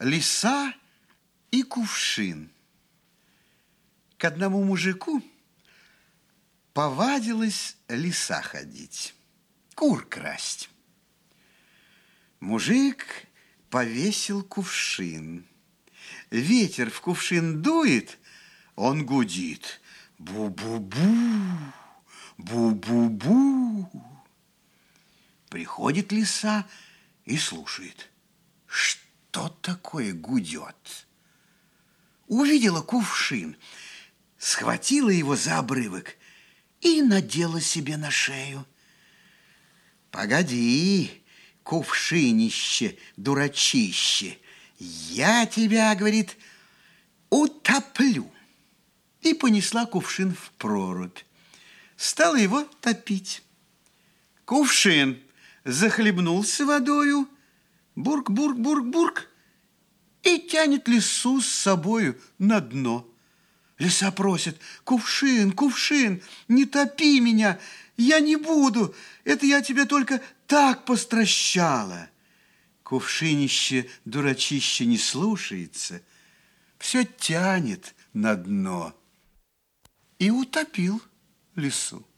Лиса и кувшин. К одному мужику повадилась лиса ходить, кур красть. Мужик повесил кувшин. Ветер в кувшин дует, он гудит. Бу-бу-бу, бу-бу-бу. Приходит лиса и слушает, что такое гудет. Увидела кувшин, схватила его за обрывок и надела себе на шею. Погоди, кувшинище, дурачище, я тебя, говорит, утоплю. И понесла кувшин в прорубь. Стала его топить. Кувшин захлебнулся водою, бурк-бурк-бурк-бурк, и тянет лису с собою на дно. Лиса просит: кувшин, кувшин, не топи меня, я не буду, это я тебе только так постращала. Кувшинище, дурачище, не слушается, все тянет на дно и утопил лису.